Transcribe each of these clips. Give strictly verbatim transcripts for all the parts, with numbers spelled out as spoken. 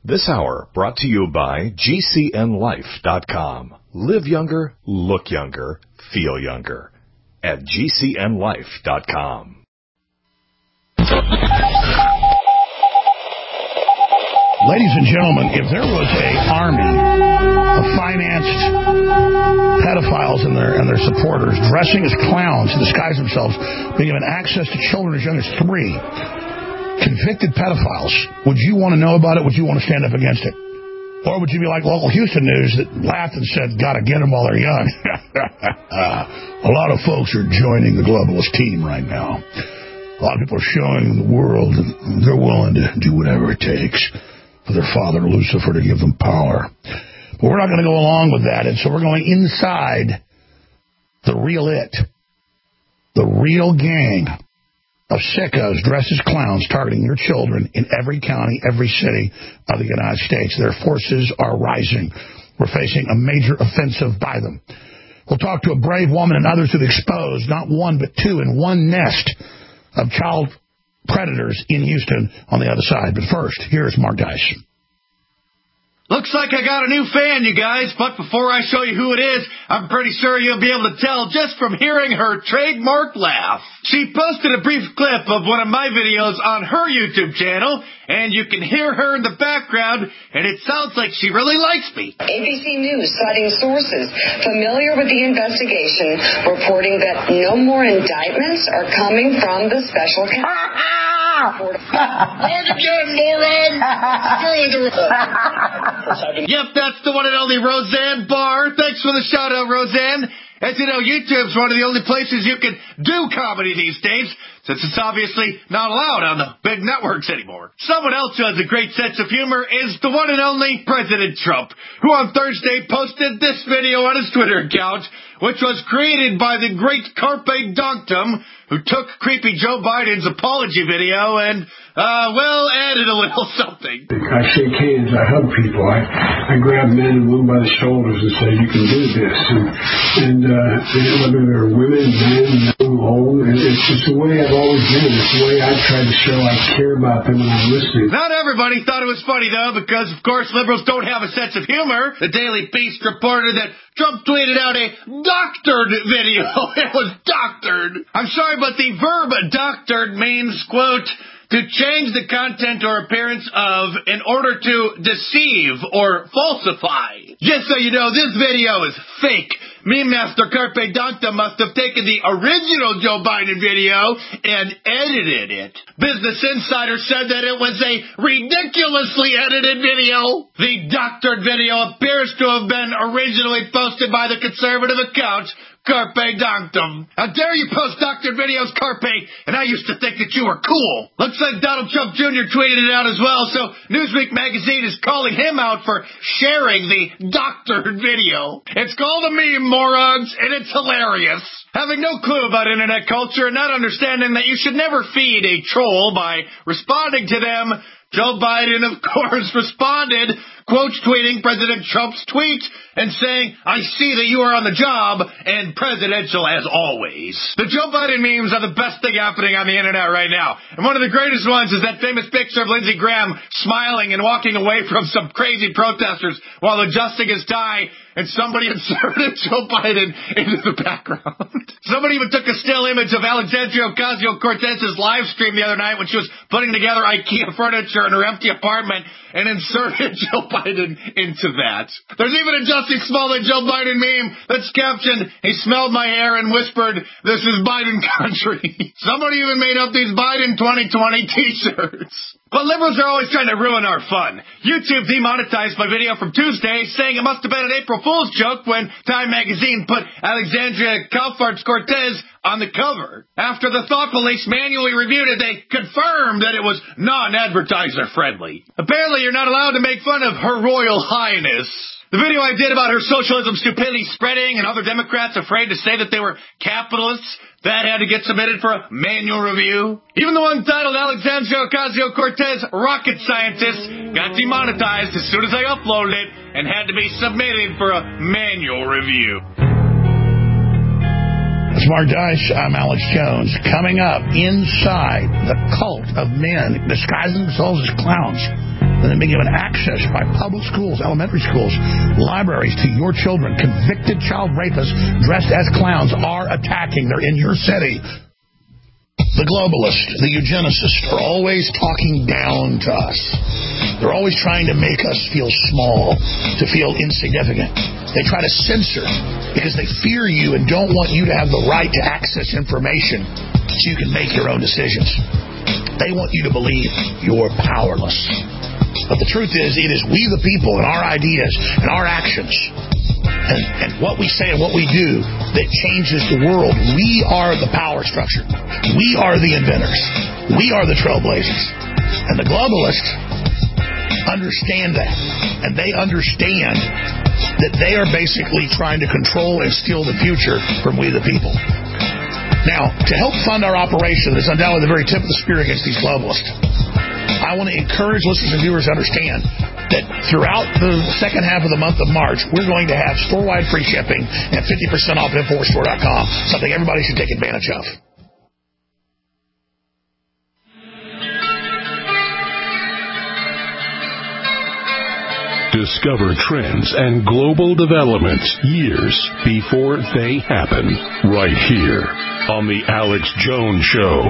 This hour brought to you by G C N life dot com. Live younger, look younger, feel younger at G C N life dot com. Ladies and gentlemen, if there was an army of financed pedophiles and their and their supporters dressing as clowns to disguise themselves, being given access to children as young as three, convicted pedophiles, would you want to know about it? Would you want to stand up against it? Or would you be like local Houston News that laughed and said, gotta get them while they're young? A lot of folks are joining the globalist team right now. A lot of people are showing the world that they're willing to do whatever it takes for their father, Lucifer, to give them power. But we're not going to go along with that, and so we're going inside the real it, the real gang of sickos dressed as clowns targeting your children in every county, every city of the United States. Their forces are rising. We're facing a major offensive by them. We'll talk to a brave woman and others who've exposed not one but two in one nest of child predators in Houston on the other side. But first, here's Mark Dice. Looks like I got a new fan, you guys, but before I show you who it is, I'm pretty sure you'll be able to tell just from hearing her trademark laugh. She posted a brief clip of one of my videos on her YouTube channel, and you can hear her in the background, and it sounds like she really likes me. A B C News citing sources familiar with the investigation reporting that no more indictments are coming from the special counsel. Back again, moron! Yep, that's the one and only Roseanne Barr. Thanks for the shout-out, Roseanne. As you know, YouTube's one of the only places you can do comedy these days, since it's obviously not allowed on the big networks anymore. Someone else who has a great sense of humor is the one and only President Trump, who on Thursday posted this video on his Twitter account, which was created by the great Carpe Donktum, who took creepy Joe Biden's apology video and, uh, well, added a little something. I shake hands, I hug people, I, I grab men and women by the shoulders and say, you can do this. And, and uh, whether they're women, men, young, old, and it's just the way I've always been. It's the way I try to show I care about them when I'm listening. Not everybody thought it was funny, though, because, of course, liberals don't have a sense of humor. The Daily Beast reported that Trump tweeted out a doctored video. It was doctored. I'm sorry, but the verb doctored means, quote, to change the content or appearance of in order to deceive or falsify. Just so you know, this video is fake. Meme master Carpe Donktum must have taken the original Joe Biden video and edited it. Business Insider said that it was a ridiculously edited video. The doctored video appears to have been originally posted by the conservative account Carpe Donktum. How dare you post doctored videos, Carpe? And I used to think that you were cool. Looks like Donald Trump Junior tweeted it out as well, so Newsweek magazine is calling him out for sharing the doctored video. It's called a meme, morons, and it's hilarious. Having no clue about internet culture and not understanding that you should never feed a troll by responding to them, Joe Biden, of course, responded, quote tweeting President Trump's tweet and saying, I see that you are on the job and presidential as always. The Joe Biden memes are the best thing happening on the internet right now. And one of the greatest ones is that famous picture of Lindsey Graham smiling and walking away from some crazy protesters while adjusting his tie, and somebody inserted Joe Biden into the background. Somebody even took a still image of Alexandria Ocasio-Cortez's live stream the other night when she was putting together IKEA furniture in her empty apartment and inserted Joe Biden into that. There's even a Jussie Smollett Joe Biden meme that's captioned, he smelled my hair and whispered, this is Biden country. Somebody even made up these Biden twenty twenty t-shirts. But liberals are always trying to ruin our fun. YouTube demonetized my video from Tuesday, saying it must have been an April Fool's joke when Time magazine put Alexandria Ocasio-Cortez on the cover. After the Thought Police manually reviewed it, they confirmed that it was non-advertiser friendly. Apparently, you're not allowed to make fun of Her Royal Highness. The video I did about her socialism stupidity spreading and other Democrats afraid to say that they were capitalists, that had to get submitted for a manual review. Even the one titled Alexandria Ocasio-Cortez Rocket Scientist got demonetized as soon as I uploaded it and had to be submitted for a manual review. Smart Dice, I'm Alex Jones. Coming up, inside the cult of men disguising themselves as clowns. and then being given access by public schools, elementary schools, libraries to your children. Convicted child rapists dressed as clowns are attacking. They're in your city. The globalists, the eugenicists, are always talking down to us. They're always trying to make us feel small, to feel insignificant. They try to censor because they fear you and don't want you to have the right to access information so you can make your own decisions. They want you to believe you're powerless. But the truth is, it is we the people and our ideas and our actions and, and what we say and what we do that changes the world. We are the power structure. We are the inventors. We are the trailblazers. And the globalists understand that. And they understand that they are basically trying to control and steal the future from we the people. Now, to help fund our operation that's undoubtedly the very tip of the spear against these globalists, I want to encourage listeners and viewers to understand that throughout the second half of the month of March, we're going to have store-wide free shipping and fifty percent off Infowars Store dot com, something everybody should take advantage of. Discover trends and global developments years before they happen, right here on The Alex Jones Show.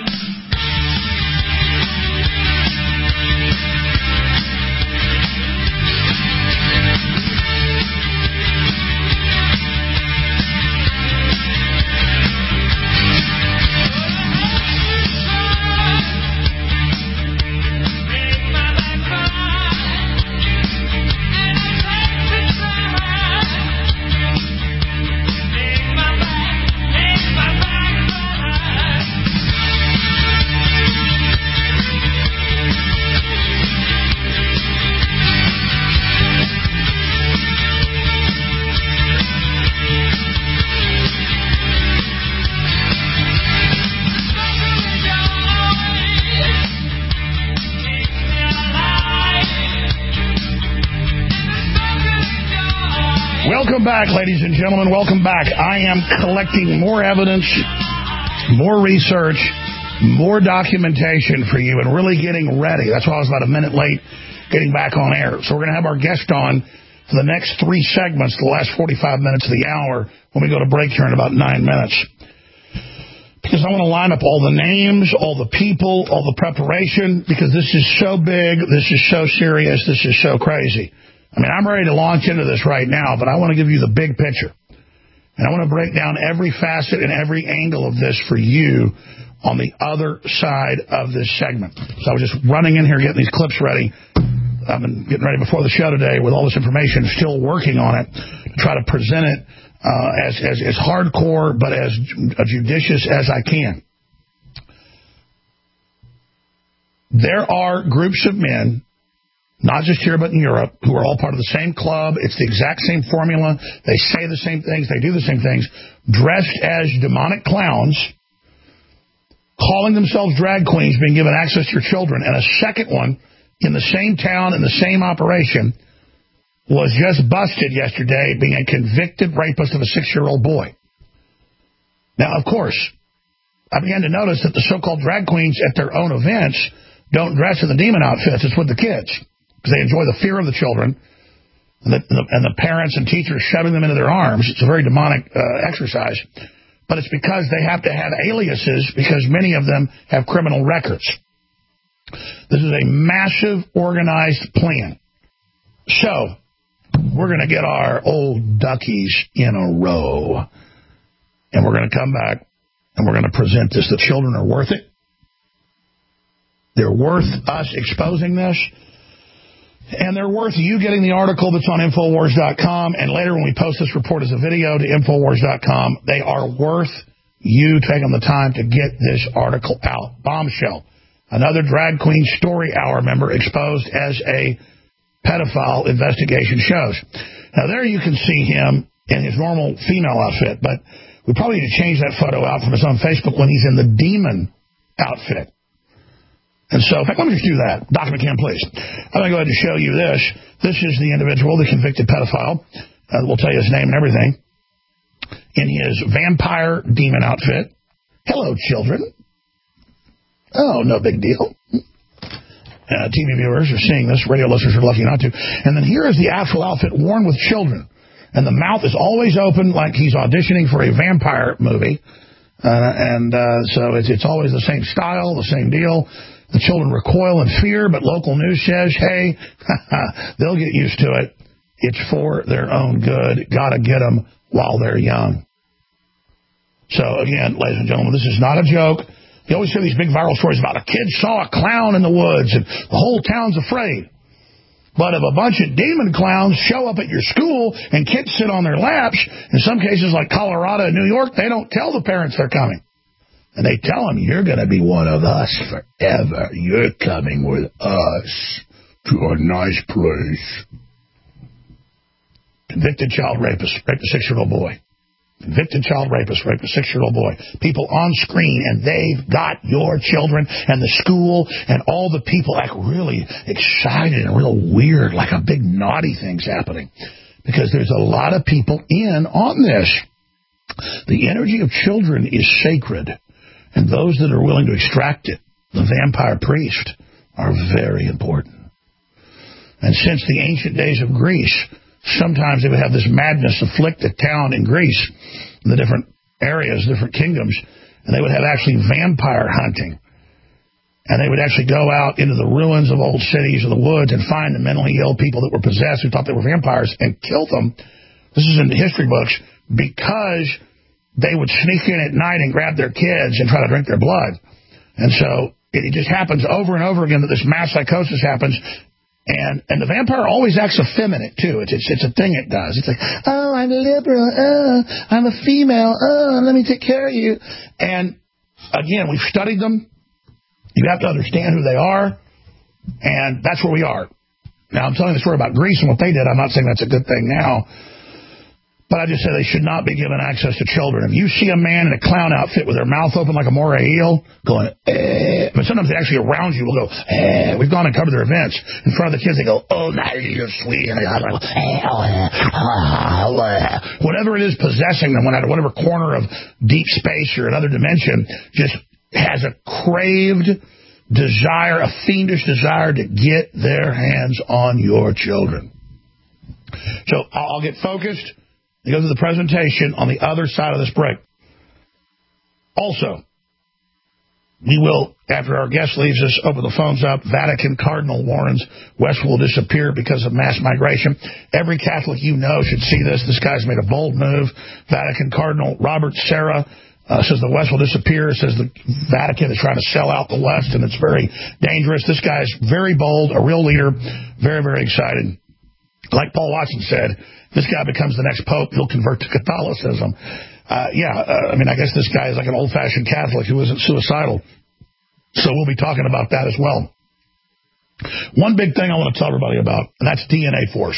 Welcome back, ladies and gentlemen. Welcome back. I am collecting more evidence, more research, more documentation for you, and really getting ready. That's why I was about a minute late getting back on air. So we're going to have our guest on for the next three segments, the last forty-five minutes of the hour, when we go to break here in about nine minutes. Because I want to line up all the names, all the people, all the preparation, because this is so big, this is so serious, this is so crazy. I mean, I'm ready to launch into this right now, but I want to give you the big picture. And I want to break down every facet and every angle of this for you on the other side of this segment. So I was just running in here getting these clips ready. I've been getting ready before the show today with all this information, still working on it to try to present it uh, as, as, as hardcore but as judicious as I can. There are groups of men, not just here, but in Europe, who are all part of the same club. It's the exact same formula. They say the same things. They do the same things. Dressed as demonic clowns, calling themselves drag queens, being given access to your children. And a second one in the same town, in the same operation, was just busted yesterday being a convicted rapist of a six-year-old boy. Now, of course, I began to notice that the so-called drag queens at their own events don't dress in the demon outfits. It's with the kids, because they enjoy the fear of the children and the, and, the, and the parents and teachers shoving them into their arms. It's a very demonic uh, exercise. But it's because they have to have aliases because many of them have criminal records. This is a massive organized plan. So we're going to get our old duckies in a row. And we're going to come back and we're going to present this. The children are worth it. They're worth us exposing this. And they're worth you getting the article that's on Infowars dot com. And later when we post this report as a video to Infowars dot com, they are worth you taking the time to get this article out. Bombshell. Another drag queen story hour member exposed as a pedophile, investigation shows. Now there you can see him in his normal female outfit, but we probably need to change that photo out from his own Facebook when he's in the demon outfit. And so, in fact, let me just do that. Doctor McCann, please. I'm going to go ahead and show you this. This is the individual, the convicted pedophile. Uh, we'll tell you his name and everything. In his vampire demon outfit. Hello, children. Oh, no big deal. uh, T V viewers are seeing this. Radio listeners are lucky not to. And then here is the actual outfit worn with children. And the mouth is always open like he's auditioning for a vampire movie. Uh, and uh, so it's, it's always the same style, the same deal. The children recoil in fear, but local news says, hey, they'll get used to it. It's for their own good. Got to get them while they're young. So, again, ladies and gentlemen, this is not a joke. You always hear these big viral stories about a kid saw a clown in the woods and the whole town's afraid. But if a bunch of demon clowns show up at your school and kids sit on their laps, in some cases like Colorado and New York, they don't tell the parents they're coming. And they tell them, you're going to be one of us forever. You're coming with us to a nice place. Convicted child rapist raped a six-year-old boy. Convicted child rapist raped a six-year-old boy. People on screen, and they've got your children and the school, and all the people act really excited and real weird, like a big naughty thing's happening. Because there's a lot of people in on this. The energy of children is sacred, and those that are willing to extract it, the vampire priest, are very important. And since the ancient days of Greece, sometimes they would have this madness afflict a town in Greece, in the different areas, different kingdoms, and they would have actually vampire hunting. And they would actually go out into the ruins of old cities or the woods and find the mentally ill people that were possessed who thought they were vampires and kill them. This is in the history books, because they would sneak in at night and grab their kids and try to drink their blood. And so it just happens over and over again that this mass psychosis happens. And and the vampire always acts effeminate, too. It's, it's it's a thing it does. It's like, oh, I'm liberal. Oh, I'm a female. Oh, let me take care of you. And, again, we've studied them. You have to understand who they are. And that's where we are. Now, I'm telling the story about Greece and what they did. I'm not saying that's a good thing now. But I just say they should not be given access to children. If you see a man in a clown outfit with their mouth open like a moray eel, going, eh, but sometimes they actually around you will go, eh. We've gone and covered their events. In front of the kids, they go, oh, now you're sweet. Whatever it is possessing them, whatever corner of deep space or another dimension, just has a craved desire, a fiendish desire to get their hands on your children. So I'll get focused. You go to the presentation on the other side of this break. Also, we will, after our guest leaves us, open the phones up. Vatican Cardinal warns West will disappear because of mass migration. Every Catholic you know should see this. This guy's made a bold move. Vatican Cardinal Robert Serra uh, says the West will disappear, says the Vatican is trying to sell out the West, and it's very dangerous. This guy's very bold, a real leader, very, very excited. Like Paul Watson said, this guy becomes the next pope, he'll convert to Catholicism. Uh, yeah, uh, I mean, I guess this guy is like an old-fashioned Catholic who isn't suicidal. So we'll be talking about that as well. One big thing I want to tell everybody about, and that's D N A Force.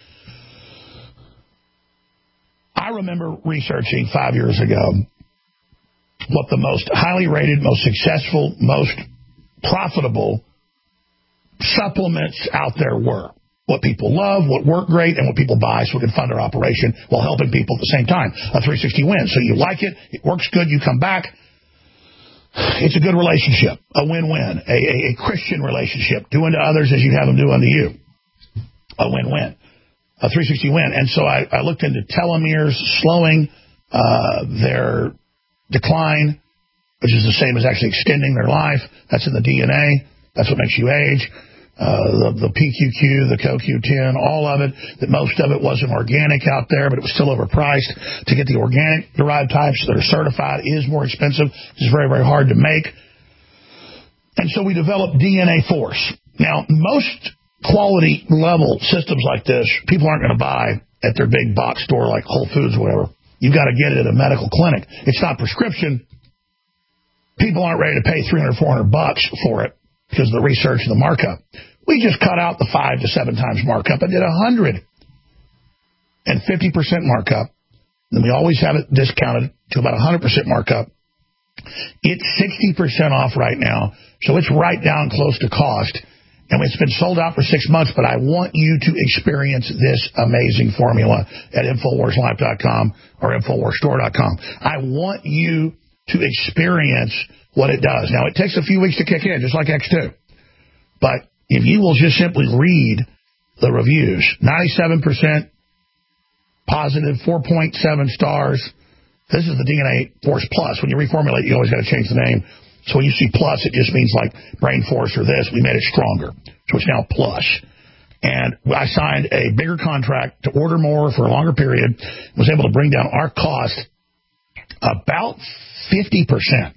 I remember researching five years ago what the most highly rated, most successful, most profitable supplements out there were. What people love, what work great, and what people buy so we can fund our operation while helping people at the same time. A three sixty win. So you like it, it works good, you come back. It's a good relationship, a win-win, a, a, a Christian relationship, doing to others as you have them do unto you. A win-win. A three sixty win. And so I, I looked into telomeres slowing uh, their decline, which is the same as actually extending their life. That's in the D N A. That's what makes you age. Uh, the, the P Q Q, the C O Q ten, all of it, that most of it wasn't organic out there, but it was still overpriced. To get the organic derived types that are certified is more expensive. It's very, very hard to make. And so we developed D N A Force. Now, most quality level systems like this, people aren't going to buy at their big box store like Whole Foods or whatever. You've got to get it at a medical clinic. It's not prescription. People aren't ready to pay three hundred, four hundred bucks for it because of the research and the markup. We just cut out the five to seven times markup and did a hundred and fifty percent markup. Then we always have it discounted to about a hundred percent markup. It's sixty percent off right now, so it's right down close to cost. And it's been sold out for six months, but I want you to experience this amazing formula at Infowars Life dot com or Infowars Store dot com. I want you to experience what it does. Now, it takes a few weeks to kick in, just like X two. But if you will just simply read the reviews, ninety-seven percent positive, four point seven stars. This is the D N A Force Plus. When you reformulate, you always got to change the name. So when you see Plus, it just means like Brain Force or this. We made it stronger. So it's now Plus. And I signed a bigger contract to order more for a longer period. Was able to bring down our cost about fifty percent.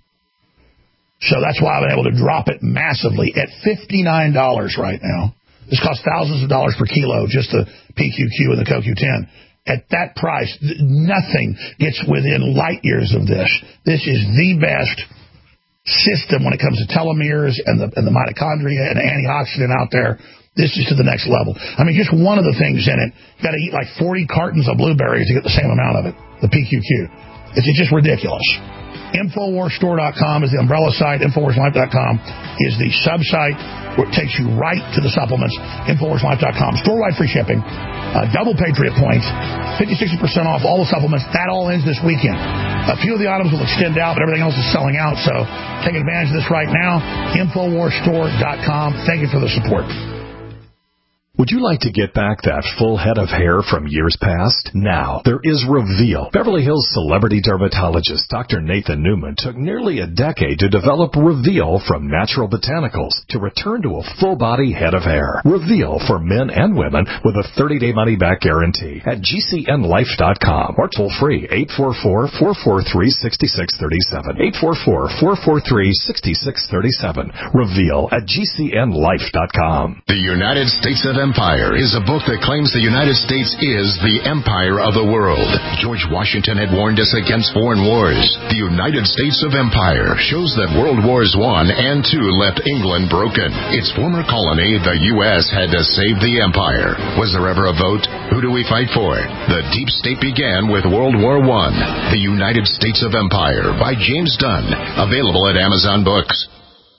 So that's why I've been able to drop it massively at fifty-nine dollars right now. This costs thousands of dollars per kilo, just the P Q Q and the C O Q ten. At that price, nothing gets within light years of this. This is the best system when it comes to telomeres and the, and the mitochondria and antioxidant out there. This is to the next level. I mean, just one of the things in it, you got to eat like forty cartons of blueberries to get the same amount of it, the P Q Q. It's, it's just ridiculous. Infowars Store dot com is the umbrella site. Infowars Life dot com is the sub-site where it takes you right to the supplements. Infowars Life dot com. Store-wide free shipping. Uh, double Patriot points. fifty, sixty percent off all the supplements. That all ends this weekend. A few of the items will extend out, but everything else is selling out. So take advantage of this right now. Infowars Store dot com. Thank you for the support. Would you like to get back that full head of hair from years past? Now, there is Reveal. Beverly Hills celebrity dermatologist Doctor Nathan Newman took nearly a decade to develop Reveal from natural botanicals to return to a full-body head of hair. Reveal for men and women with a thirty-day money-back guarantee at G C N life dot com or toll-free eight four four, four four three, six six three seven. eight four four, four four three, six six three seven. Reveal at G C N life dot com. The United States of Empire is a book that claims the United States is the empire of the world. George Washington had warned us against foreign wars. The United States of Empire shows that World Wars One and Two left England broken. Its former colony, the U S, had to save the empire. Was there ever a vote? Who do we fight for? The deep state began with World War One. The United States of Empire by James Dunn. Available at Amazon Books.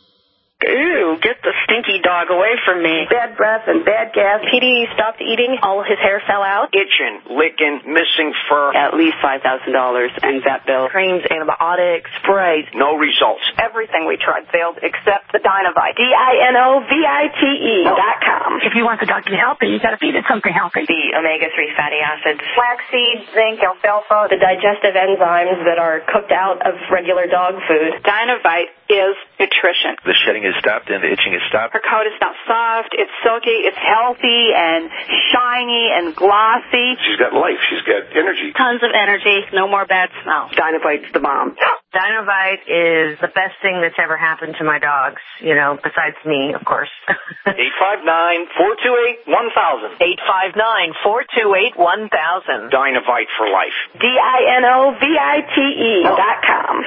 Ew, get the stinky dog away from me. Bad breath and bad gas. P D stopped eating. All of his hair fell out. Itching, licking, missing fur. At least five thousand dollars in vet bill. Creams, antibiotics, sprays. No results. Everything we tried failed except the Dinovite. D I N O V I T E dot com. If you want the dog to be healthy, you got to feed it something healthy. The omega three fatty acids. Flaxseed, zinc, alfalfa. The digestive enzymes that are cooked out of regular dog food. Dinovite is nutrition. The shedding is stopped and the itching is stopped. Her coat is not soft, it's silky, it's healthy and shiny and glossy. She's got life, she's got energy. Tons of energy, no more bad smell. Dinovite's the bomb. Dinovite is the best thing that's ever happened to my dogs, you know, besides me, of course. eight five nine, four two eight, one thousand. eight five nine, four two eight, one thousand. Dinovite for life. D I N O V I T E dot com.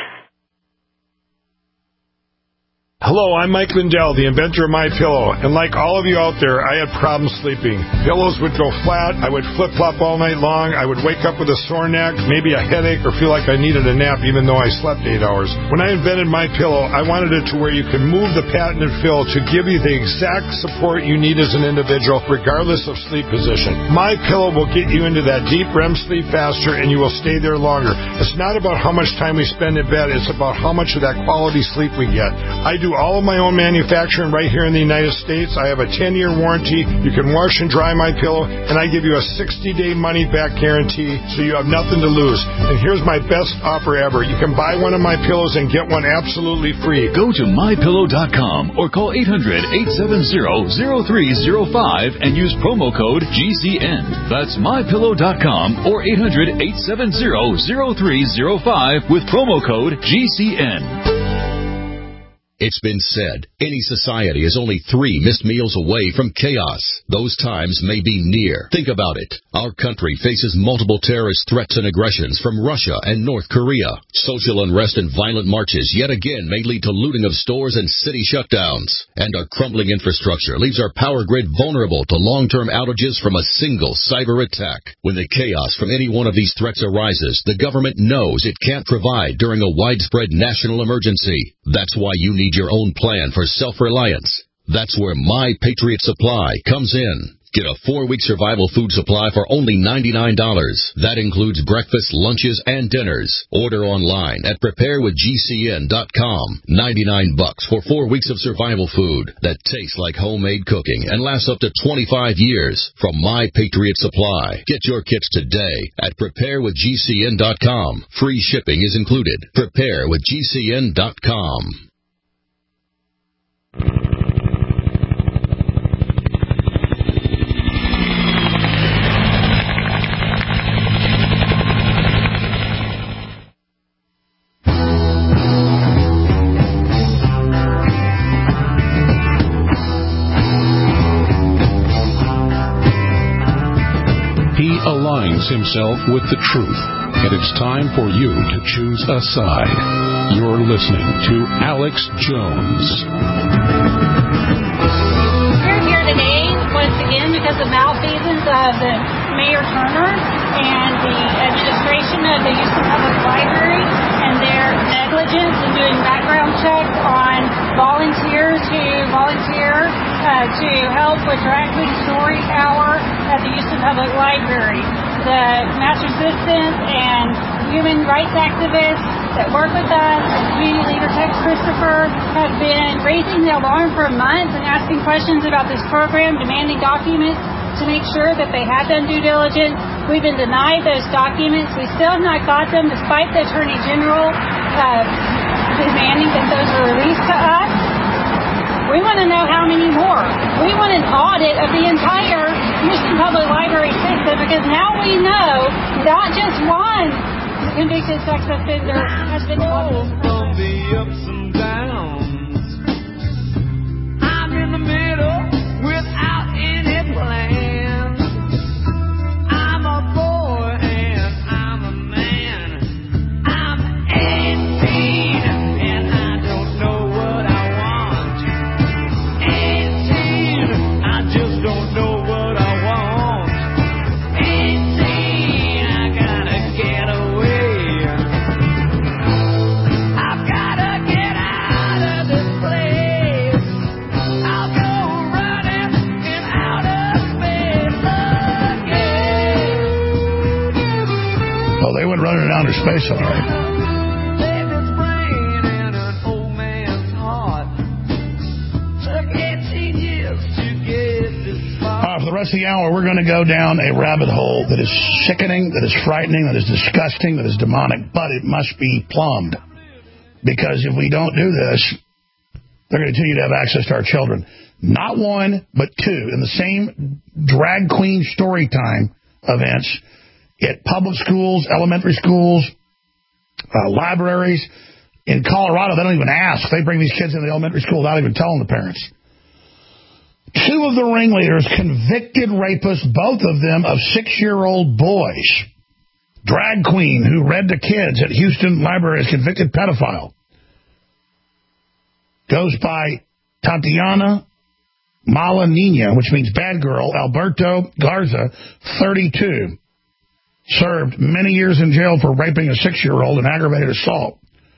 Hello, I'm Mike Lindell, the inventor of MyPillow, and like all of you out there, I had problems sleeping. Pillows would go flat, I would flip-flop all night long, I would wake up with a sore neck, maybe a headache, or feel like I needed a nap even though I slept eight hours. When I invented MyPillow, I wanted it to where you can move the patented fill to give you the exact support you need as an individual, regardless of sleep position. MyPillow will get you into that deep R E M sleep faster, and you will stay there longer. It's not about how much time we spend in bed, it's about how much of that quality sleep we get. I do all of my own manufacturing right here in the United States. I have a ten-year warranty. You can wash and dry my pillow, and I give you a sixty-day money-back guarantee, so you have nothing to lose. And here's my best offer ever. You can buy one of my pillows and get one absolutely free. Go to my pillow dot com or call eight hundred, eight seven zero, zero three zero five and use promo code G C N. That's my pillow dot com or eight hundred, eight seven zero, zero three zero five with promo code G C N. It's been said, any society is only three missed meals away from chaos. Those times may be near. Think about it. Our country faces multiple terrorist threats and aggressions from Russia and North Korea. Social unrest and violent marches yet again may lead to looting of stores and city shutdowns. And our crumbling infrastructure leaves our power grid vulnerable to long-term outages from a single cyber attack. When the chaos from any one of these threats arises, the government knows it can't provide during a widespread national emergency. That's why you need your own plan for self-reliance. That's where My Patriot Supply comes in. Get a four-week survival food supply for only ninety-nine dollars. That includes breakfast, lunches, and dinners. Order online at prepare with G C N dot com. ninety-nine bucks for four weeks of survival food that tastes like homemade cooking and lasts up to twenty-five years from My Patriot Supply. Get your kits today at prepare with G C N dot com. Free shipping is included. prepare with G C N dot com. He aligns himself with the truth, and it's time for you to choose a side. You're listening to Alex Jones. We're here today, once again, because of malfeasance of the Mayor Turner and the administration of the Houston Public Library and their negligence in doing background checks on volunteers who volunteer uh, to help with Drag Queen Story Hour at the Houston Public Library. The Master Assistants and human rights activists that work with us, community leader Tex Christopher, have been raising the alarm for months and asking questions about this program, demanding documents to make sure that they have done due diligence. We've been denied those documents. We still have not got them, despite the Attorney General uh, demanding that those are released to us. We want to know how many more. We want an audit of the entire Houston Public Library system, because now we know not just one convicted sex offender has been involved. From the ups and downs, I'm in the middle without any plan. I'm a boy and I'm a man. I'm eighteen and I don't know what I want. eighteen, I just don't know what I want. eighteen, I gotta get away. I've gotta get out of this place. I'll go running in outer space again. Well, they went running in outer space, all right. There's this brain in an old man's heart. Took eighteen years to get this far. All right, for the rest of the hour, we're going to go down a rabbit hole that is sickening, that is frightening, that is disgusting, that is demonic, but it must be plumbed. Because if we don't do this, they're going to continue to have access to our children. Not one, but two. In the same drag queen story time events at public schools, elementary schools, uh, libraries. In Colorado, they don't even ask. They bring these kids into the elementary school without even telling the parents. Two of the ringleaders, convicted rapists, both of them of six-year-old boys. Drag queen who read to kids at Houston Library as convicted pedophile. Goes by Tatiana Malanina, which means bad girl. Alberto Garza, thirty-two. Served many years in jail for raping a six-year-old and aggravated assault.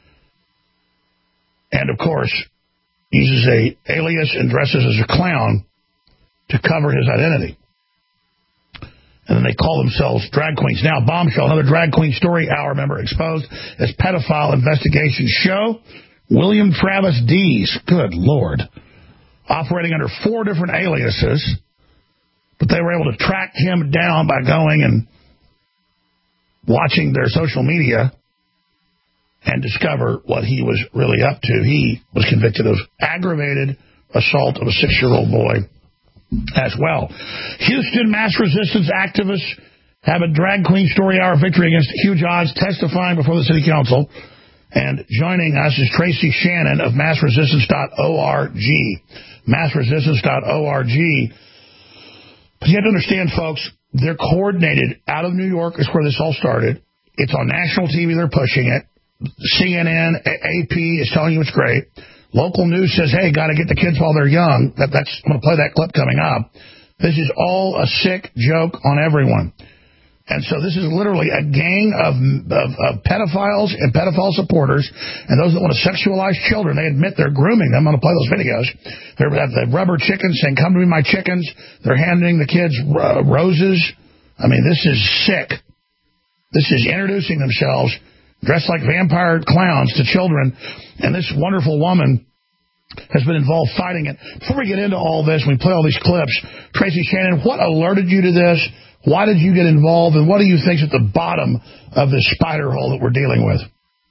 And, of course, uses a alias and dresses as a clown to cover his identity. And then they call themselves drag queens. Now, Bombshell, another drag queen story hour member exposed as pedophile investigation show. William Travis Dees, good Lord, operating under four different aliases, but they were able to track him down by going and watching their social media and discover what he was really up to. He was convicted of aggravated assault of a six-year-old boy as well. Houston mass resistance activists have a drag queen story hour victory against huge odds, testifying before the city council. And joining us is Tracy Shannon of mass resistance dot org. mass resistance dot org. But you have to understand, folks, they're coordinated out of New York is where this all started. It's on national T V. They're pushing it. C N N, A P is telling you it's great. Local news says, hey, got to get the kids while they're young. That, that's I'm going to play that clip coming up. This is all a sick joke on everyone. And so this is literally a gang of, of, of pedophiles and pedophile supporters and those that want to sexualize children. They admit they're grooming them. I'm going to play those videos. They're at the rubber chickens saying, come to me, my chickens. They're handing the kids uh, roses. I mean, this is sick. This is introducing themselves dressed like vampire clowns to children. And this wonderful woman has been involved fighting it. Before we get into all this, we play all these clips. Tracy Shannon, what alerted you to this? Why did you get involved, and what do you think is at the bottom of this spider hole that we're dealing with?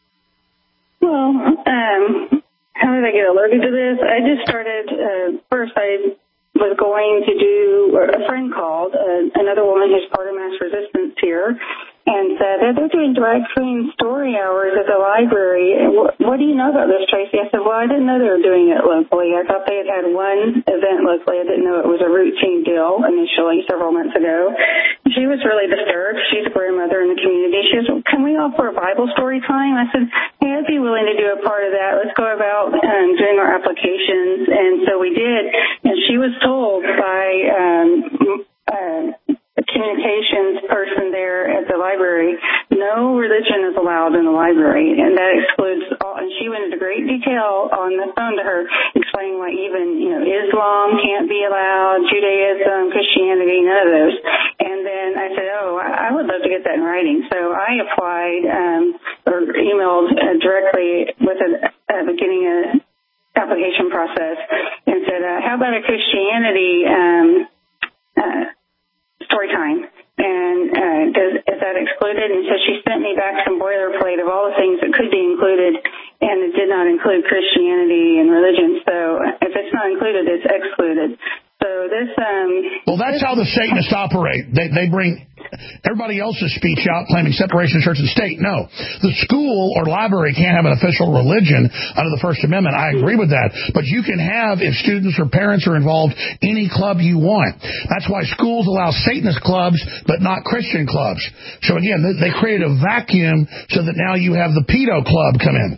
Well, um, how did I get alerted to this? I just started, uh, first I was going to do, or a friend called, uh, another woman who's part of Mass Resistance here, and said, oh, they're doing drag queen story hours at the library. What, what do you know about this, Tracy? I said, well, I didn't know they were doing it locally. I thought they had had one event locally. I didn't know it was a routine deal initially several months ago. She was really disturbed. She's a grandmother in the community. She said, can we offer a Bible story time? I said, hey, I'd be willing to do a part of that. Let's go about um, doing our applications. And so we did. And she was told by um, uh, a communications person there at the library, no religion is allowed in the library, and that excludes all. And she went into great detail on the phone to her, explaining why even, you know, Islam can't be allowed, Judaism, Christianity, none of those. And then I said, oh, I would love to get that in writing. So I applied um, or emailed uh, directly with a uh, beginning a application process and said, uh, how about a Christianity um, uh, story time? And uh, does, is that excluded? And so she sent me back some boilerplate of all the things that could be included, and it did not include Christianity and religion. So if it's not included, it's excluded. So this... Um, well, that's how the Satanists operate. They, they bring everybody else's speech out claiming separation of church and state. No. The school or library can't have an official religion under the First Amendment. I agree with that. But you can have, if students or parents are involved, any club you want. That's why schools allow Satanist clubs, but not Christian clubs. So, again, they created a vacuum so that now you have the pedo club come in.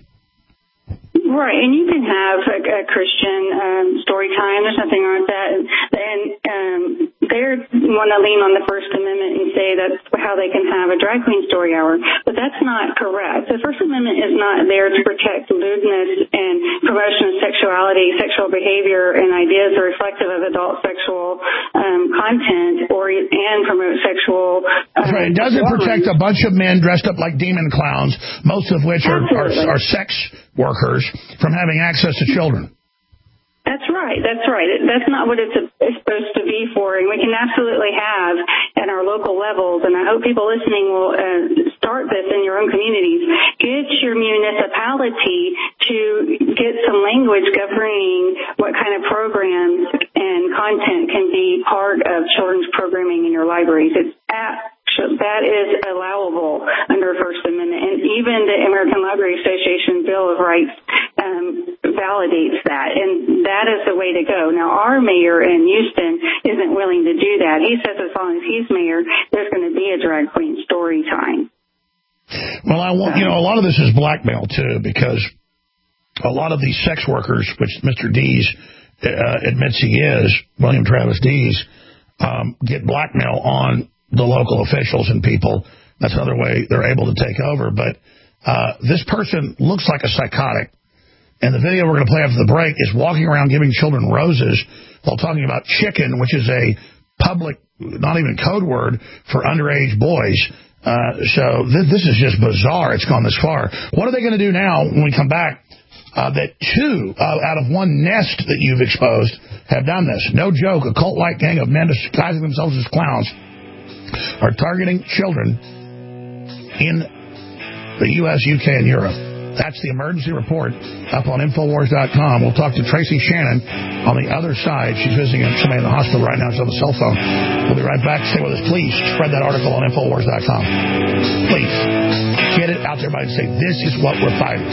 Right, and you can have a, a Christian um, story time. There's nothing wrong with that. And, and um, they want to lean on the First Amendment and say that's how they can have a drag queen story hour. But that's not correct. The First Amendment is not there to protect lewdness and promotion of sexuality, sexual behavior, and ideas that are reflective of adult sexual um, content or and promote sexual... Um, right. It doesn't protect a bunch of men dressed up like demon clowns, most of which are, are, are sex workers, from having access to children. That's right. That's right. That's not what it's, a, it's supposed to be for. And we can absolutely have at our local levels, and I hope people listening will uh, start this in your own communities. Get your municipality to get some language governing what kind of programs and content can be part of children's programming in your libraries. It's at that is allowable under First Amendment, and even the American Library Association Bill of Rights um, validates that, and that is the way to go. Now, our mayor in Houston isn't willing to do that. He says as long as he's mayor, there's going to be a drag queen story time. Well, I want, you know, a lot of this is blackmail, too, because a lot of these sex workers, which Mister Dees uh, admits he is, William Travis Dees, um, get blackmail on the local officials and people. That's another way they're able to take over. But uh, this person looks like a psychotic. And the video we're going to play after the break is walking around giving children roses while talking about chicken, which is a public, not even code word for underage boys. Uh, so th this is just bizarre. It's gone this far. What are they going to do now when we come back? Uh, that two uh, out of one nest that you've exposed have done this. No joke. A cult-like gang of men disguising themselves as clowns are targeting children in the U S, U K, and Europe. That's the emergency report up on Infowars dot com. We'll talk to Tracy Shannon on the other side. She's visiting somebody in the hospital right now. She's on the cell phone. We'll be right back. Stay with us. Please spread that article on Infowars dot com. Please get it out there by and say, this is what we're fighting.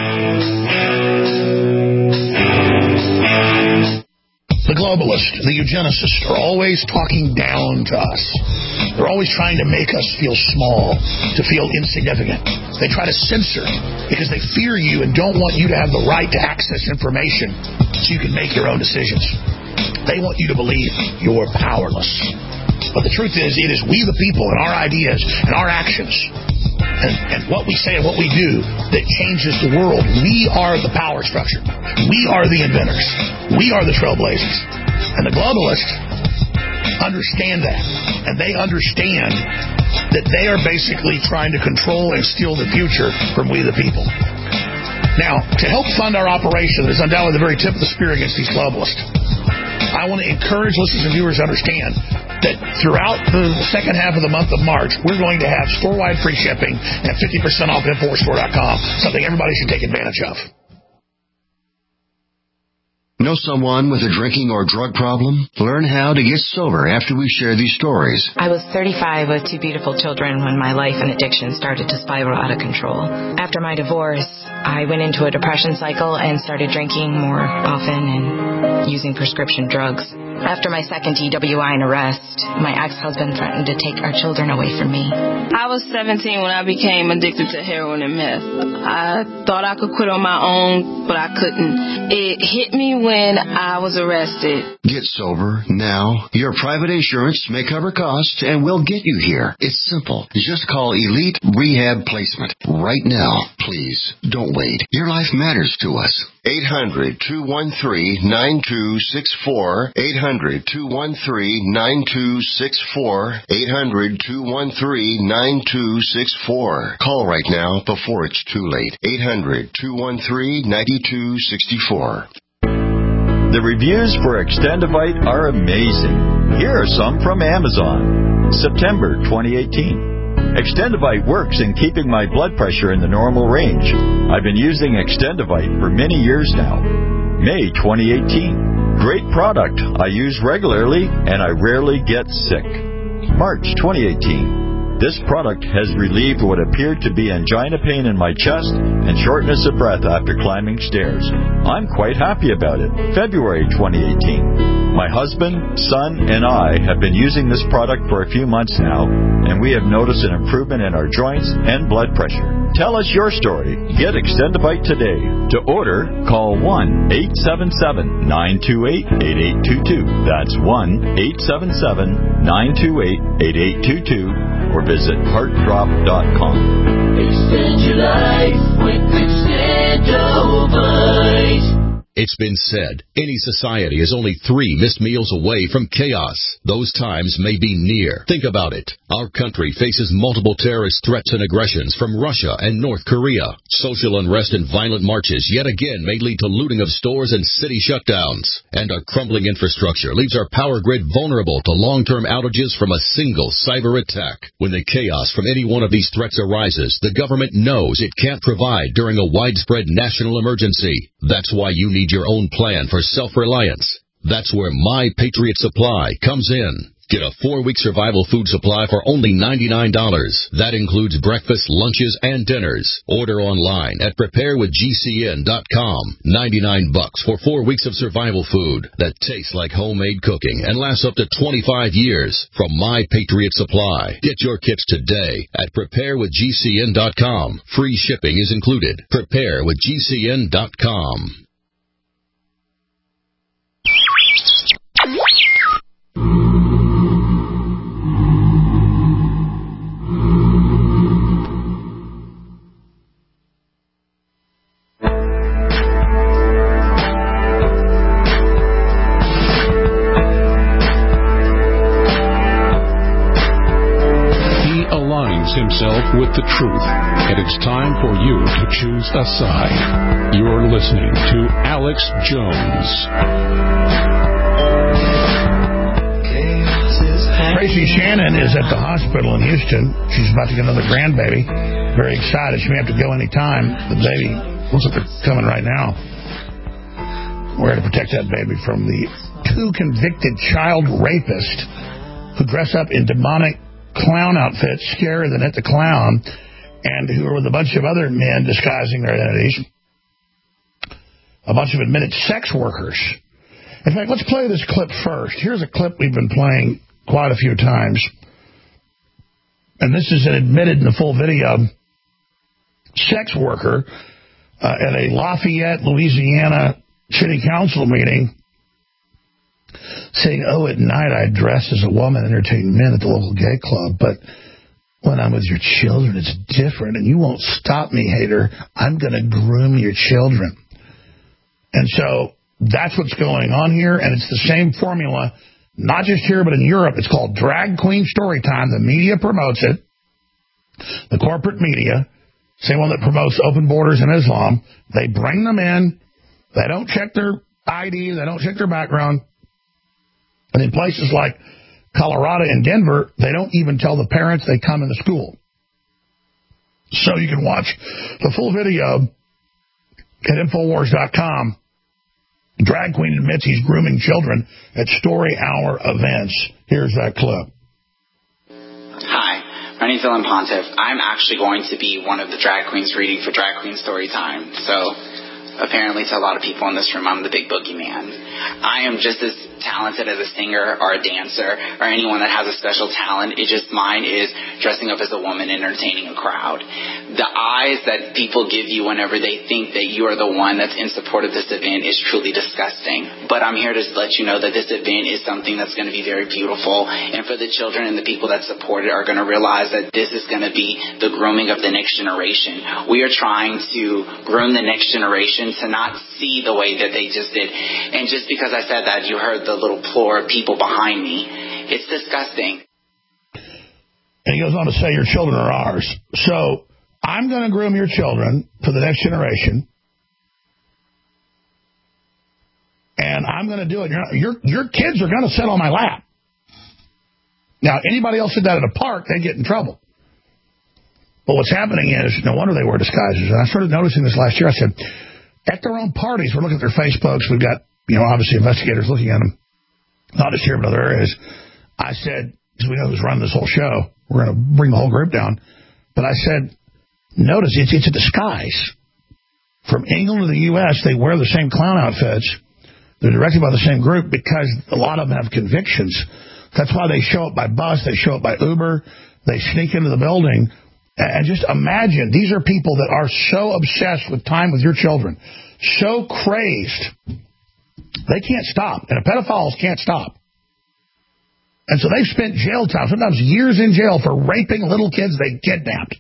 The globalists, the eugenicists, are always talking down to us. They're always trying to make us feel small, to feel insignificant. They try to censor because they fear you and don't want you to have the right to access information so you can make your own decisions. They want you to believe you're powerless. But the truth is, it is we the people and our ideas and our actions and, and what we say and what we do that changes the world. We are the power structure. We are the inventors. We are the trailblazers. And the globalists understand that. And they understand that they are basically trying to control and steal the future from we the people. Now, to help fund our operation that is undoubtedly the very tip of the spear against these globalists, I want to encourage listeners and viewers to understand that throughout the second half of the month of March, we're going to have store-wide free shipping and fifty percent off infowars store dot com, something everybody should take advantage of. Know someone with a drinking or drug problem? Learn how to get sober after we share these stories. I was thirty-five with two beautiful children when my life and addiction started to spiral out of control. After my divorce, I went into a depression cycle and started drinking more often and using prescription drugs. After my second D W I and arrest, my ex-husband threatened to take our children away from me. I was seventeen when I became addicted to heroin and meth. I thought I could quit on my own, but I couldn't. It hit me when I was arrested. Get sober now. Your private insurance may cover costs and will get you here. It's simple. Just call Elite Rehab Placement right now. Please, don't wait. Your life matters to us. eight hundred, two one three, nine two six four. eight hundred, two one three, nine two six four. eight hundred, two one three, nine two six four. Call right now before it's too late. eight hundred, two one three, nine two six four. The reviews for Extendivite are amazing. Here are some from Amazon. September twenty eighteen. Extendivite works in keeping my blood pressure in the normal range. I've been using Extendivite for many years now. May twenty eighteen. Great product. I use regularly and I rarely get sick. March twenty eighteen. This product has relieved what appeared to be angina pain in my chest and shortness of breath after climbing stairs. I'm quite happy about it. February twenty eighteen. My husband, son, and I have been using this product for a few months now, and we have noticed an improvement in our joints and blood pressure. Tell us your story. Get Extendivite today. To order, call one eight seven seven, nine two eight, eight eight two two. That's one eight seven seven, nine two eight, eight eight two two. Or visit heart drop dot com. Extend your life with Extendivite. It's been said, any society is only three missed meals away from chaos. Those times may be near. Think about it. Our country faces multiple terrorist threats and aggressions from Russia and North Korea. Social unrest and violent marches yet again may lead to looting of stores and city shutdowns. And our crumbling infrastructure leaves our power grid vulnerable to long-term outages from a single cyber attack. When the chaos from any one of these threats arises, the government knows it can't provide during a widespread national emergency. That's why you need your own plan for self-reliance. That's where My Patriot Supply comes in. Get a four-week survival food supply for only ninety-nine dollars. That includes breakfast, lunches, and dinners. Order online at prepare with G C N dot com. ninety-nine bucks for four weeks of survival food that tastes like homemade cooking and lasts up to twenty-five years from My Patriot Supply. Get your kits today at prepare with G C N dot com. Free shipping is included. prepare with G C N dot com. Himself with the truth, and it's time for you to choose a side. You're listening to Alex Jones. Tracy Shannon is at the hospital in Houston. She's about to get another grandbaby. Very excited. She may have to go any time. The baby looks like they're coming right now. We're going to protect that baby from the two convicted child rapists who dress up in demonic clown outfits, scarier than It the Clown, and who are with a bunch of other men disguising their identities. A bunch of admitted sex workers. In fact, let's play this clip first. Here's a clip we've been playing quite a few times. And this is an admitted in the full video sex worker uh, at a Lafayette, Louisiana city council meeting saying, oh, at night I dress as a woman, entertain men at the local gay club, but when I'm with your children, it's different, and you won't stop me, hater. I'm going to groom your children. And so that's what's going on here, and it's the same formula, not just here, but in Europe. It's called Drag Queen Storytime. The media promotes it, the corporate media, same one that promotes open borders and Islam. They bring them in. They don't check their I D. They don't check their background. And in places like Colorado and Denver, they don't even tell the parents they come into school. So you can watch the full video at Infowars dot com. Drag queen admits he's grooming children at story hour events. Here's that clip. Hi, my name's Ellen Pontiff. I'm actually going to be one of the drag queens reading for Drag Queen Storytime. So apparently to a lot of people in this room, I'm the big boogeyman. I am just as talented as a singer or a dancer or anyone that has a special talent. It just mine is dressing up as a woman, entertaining a crowd. The eyes that people give you whenever they think that you are the one that's in support of this event is truly disgusting. But I'm here to let you know that this event is something that's going to be very beautiful, and for the children and the people that support it are going to realize that this is going to be the grooming of the next generation. We are trying to groom the next generation to not see the way that they just did. And just because I said that, you heard the little plur of people behind me. It's disgusting. And he goes on to say, your children are ours. So I'm going to groom your children for the next generation. And I'm going to do it. Your, your, your kids are going to sit on my lap. Now, anybody else did that at a park, they get in trouble. But what's happening is, no wonder they wear disguises. And I started noticing this last year. I said, at their own parties, we're looking at their Facebooks. We've got, you know, obviously investigators looking at them, not just here but other areas. I said, because we know who's running this whole show, we're going to bring the whole group down. But I said, notice it's, it's a disguise. From England to the U S, they wear the same clown outfits. They're directed by the same group because a lot of them have convictions. That's why they show up by bus, they show up by Uber, they sneak into the building. And just imagine, these are people that are so obsessed with time with your children, so crazed, they can't stop. And pedophiles can't stop. And so they've spent jail time, sometimes years in jail for raping little kids they kidnapped.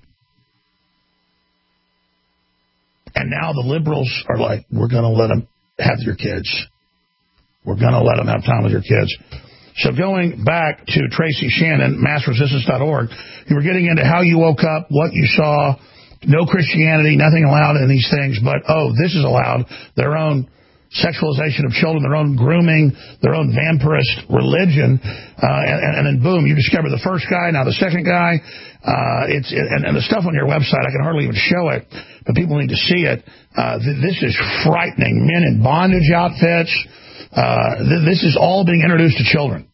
And now the liberals are like, we're going to let them have your kids. We're going to let them have time with your kids. So going back to Tracy Shannon, mass resistance dot org, you were getting into how you woke up, what you saw, no Christianity, nothing allowed in these things, but, oh, this is allowed, their own sexualization of children, their own grooming, their own vampirist religion, uh, and, and then, boom, you discover the first guy, now the second guy. Uh, it's and, and the stuff on your website, I can hardly even show it, but people need to see it. Uh, th- this is frightening. Men in bondage outfits. Uh, th- this is all being introduced to children.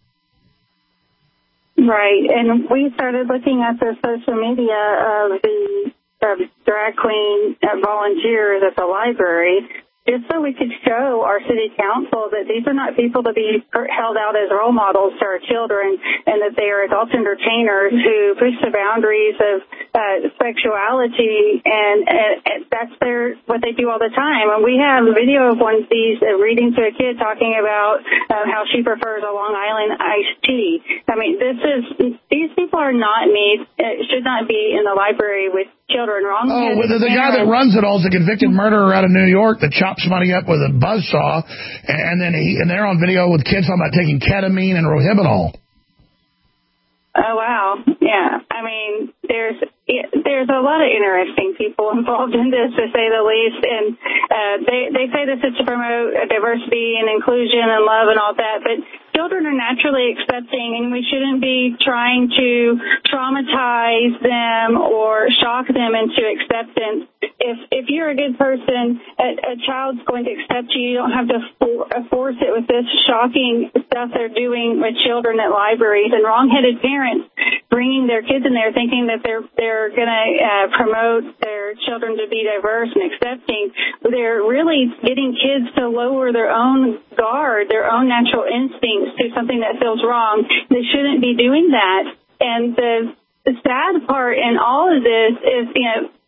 Right, and we started looking at the social media of the of drag queen volunteers at the library, just so we could show our city council that these are not people to be held out as role models to our children, and that they are adult entertainers who push the boundaries of uh, sexuality, and, and, and that's their what they do all the time. And we have a video of one of these uh, reading to a kid talking about uh, how she prefers a Long Island iced tea. I mean, this is these people are not need uh, should not be in the library with children. Wrong. Oh, well, the, the guy that runs it all is a convicted murderer out of New York that chops somebody up with a buzzsaw, and then he and they're on video with kids talking about taking ketamine and rohypnol. Oh wow, yeah. I mean, there's there's a lot of interesting people involved in this, to say the least, and uh, they they say this is to promote diversity and inclusion and love and all that, but children are naturally accepting, and we shouldn't be trying to traumatize them or shock them into acceptance. If if you're a good person, a, a child's going to accept you. You don't have to for, force it with this shocking stuff they're doing with children at libraries, and wrong-headed parents bringing their kids in there thinking that they're they're going to uh, promote their children to be diverse and accepting. They're really getting kids to lower their own guard, their own natural instincts to something that feels wrong. They shouldn't be doing that. And the, the sad part in all of this is, you know,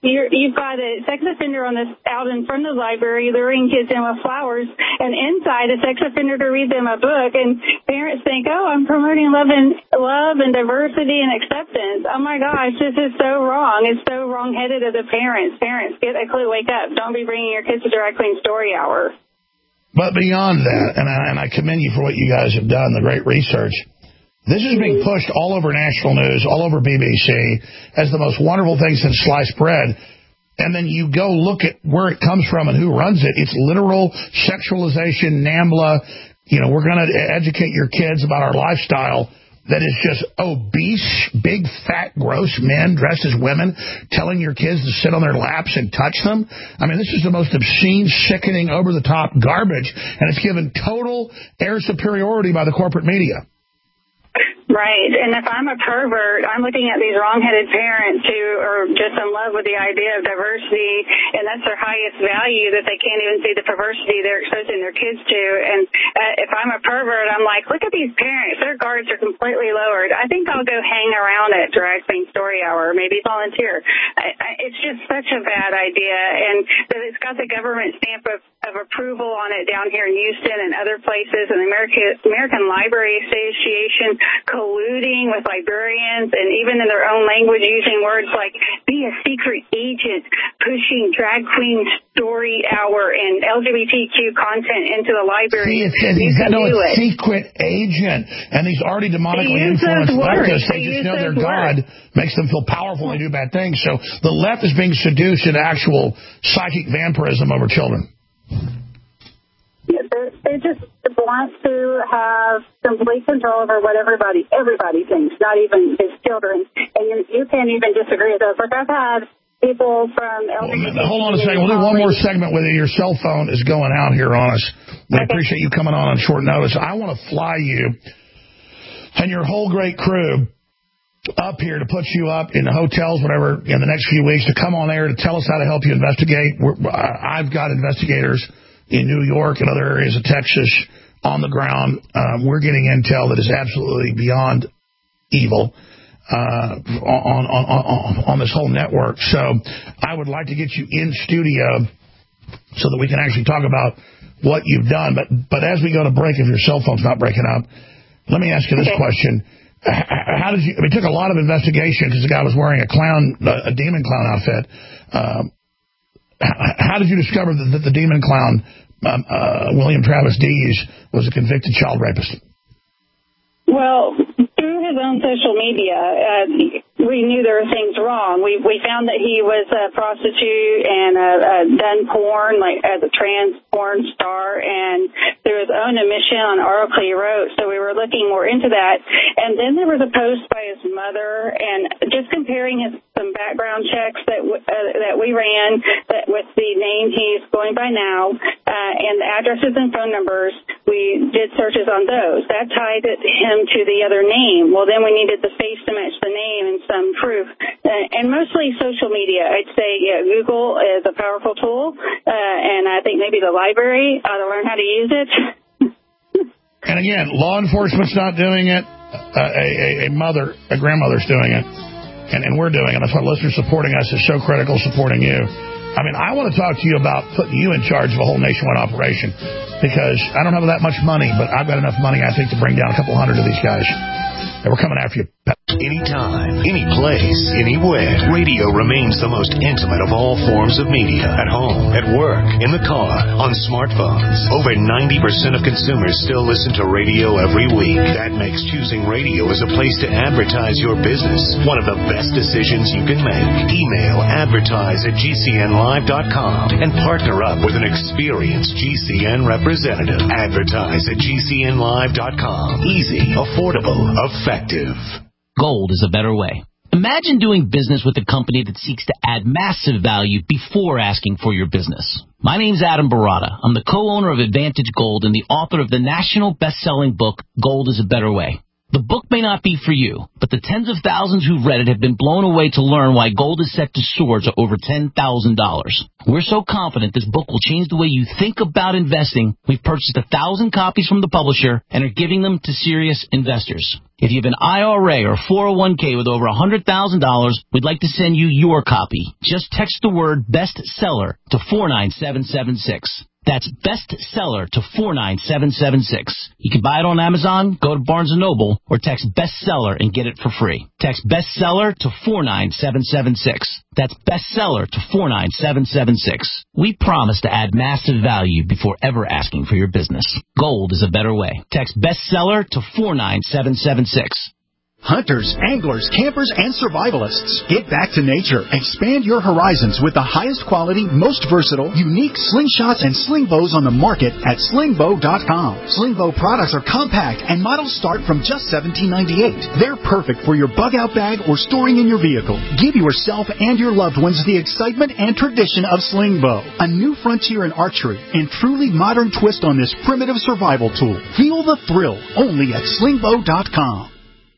You're, you've got a sex offender on this out in front of the library luring kids in with flowers, and inside a sex offender to read them a book, and parents think, oh, I'm promoting love and love and diversity and acceptance. Oh my gosh, this is so wrong. It's so wrong-headed of the parents. Parents, get a clue, wake up. Don't be bringing your kids to Drag Queen Story Hour. But beyond that, and I, and I commend you for what you guys have done, the great research. This is being pushed all over national news, all over B B C, as the most wonderful thing since sliced bread. And then you go look at where it comes from and who runs it. It's literal sexualization, NAMBLA. You know, we're going to educate your kids about our lifestyle that is just obese, big, fat, gross men dressed as women telling your kids to sit on their laps and touch them. I mean, this is the most obscene, sickening, over-the-top garbage, and it's given total air superiority by the corporate media. Right. And if I'm a pervert, I'm looking at these wrong-headed parents who are just in love with the idea of diversity, and that's their highest value, that they can't even see the perversity they're exposing their kids to. And uh, if I'm a pervert, I'm like, look at these parents. Their guards are completely lowered. I think I'll go hang around at Drag Queen Story Hour, maybe volunteer. I, I, it's just such a bad idea. And that it's got the government stamp of, of approval on it down here in Houston and other places, and the American, American Library Association colluding with librarians and even in their own language using words like be a secret agent, pushing Drag Queen Story Hour and L G B T Q content into the library. See, it says he's got no secret agent, and these already demonically influenced leftists, they, they just know their God makes them feel powerful and they do bad things. So the left is being seduced into actual psychic vampirism over children. They, they just want to have complete control over what everybody everybody thinks, not even his children. And you, you can't even disagree with those. Like I've had people from L G B T Q. Hold on a second. We'll do one more segment with you. Your cell phone is going out here on us. We okay. appreciate you coming on on short notice. I want to fly you and your whole great crew up here to put you up in the hotels, whatever, in the next few weeks to come on air to tell us how to help you investigate. We're, I've got investigators in New York and other areas of Texas on the ground. Um, we're getting intel that is absolutely beyond evil uh, on, on, on, on this whole network. So I would like to get you in studio so that we can actually talk about what you've done. But but as we go to break, if your cell phone's not breaking up, let me ask you this okay. question. How did you, I mean, it took a lot of investigation because the guy was wearing a clown, a demon clown outfit. Um, how did you discover that, that the demon clown, um, uh, William Travis Dees, was a convicted child rapist? Well, through his own social media, uh, we knew there were things wrong. We we found that he was a prostitute and a, a done porn, like as a trans porn star, and through his own admission on article he wrote. So we were looking more into that. And then there was a post by his mother, and just comparing his some background checks that w- uh, that we ran that with the name he's going by now uh, and the addresses and phone numbers. We did searches on those. That tied it, him to the other name. Well, then we needed the face to match the name and some proof. Uh, and mostly social media. I'd say yeah, Google is a powerful tool, uh, and I think maybe the library ought to learn how to use it. And again, law enforcement's not doing it. Uh, a, a, a mother, a grandmother's doing it. And, and we're doing it. That's why listeners supporting us is so critical, supporting you. I mean, I want to talk to you about putting you in charge of a whole nationwide operation because I don't have that much money, but I've got enough money, I think, to bring down a couple hundred of these guys. And we're coming after you. Anytime, any place, anywhere, radio remains the most intimate of all forms of media. At home, at work, in the car, on smartphones. Over ninety percent of consumers still listen to radio every week. That makes choosing radio as a place to advertise your business one of the best decisions you can make. Email advertise at G C N live dot com and partner up with an experienced G C N representative. Advertise at G C N live dot com. Easy, affordable, effective. Gold is a better way. Imagine doing business with a company that seeks to add massive value before asking for your business. My name's Adam Barata. I'm the co-owner of Advantage Gold and the author of the national best-selling book, Gold is a Better Way. The book may not be for you, but the tens of thousands who've read it have been blown away to learn why gold is set to soar to over ten thousand dollars. We're so confident this book will change the way you think about investing, we've purchased a thousand copies from the publisher and are giving them to serious investors. If you have an I R A or four oh one k with over one hundred thousand dollars, we'd like to send you your copy. Just text the word bestseller to four nine seven seven six. That's bestseller to four nine seven seven six. You can buy it on Amazon, go to Barnes and Noble, or text bestseller and get it for free. Text bestseller to four nine seven seven six. That's bestseller to four nine seven seven six. We promise to add massive value before ever asking for your business. Gold is a better way. Text bestseller to four nine seven seven six. Hunters, anglers, campers, and survivalists. Get back to nature. Expand your horizons with the highest quality, most versatile, unique slingshots and sling bows on the market at sling bow dot com. Sling bow products are compact and models start from just seventeen ninety-eight. They're perfect for your bug-out bag or storing in your vehicle. Give yourself and your loved ones the excitement and tradition of sling bow. A new frontier in archery and truly modern twist on this primitive survival tool. Feel the thrill only at sling bow dot com.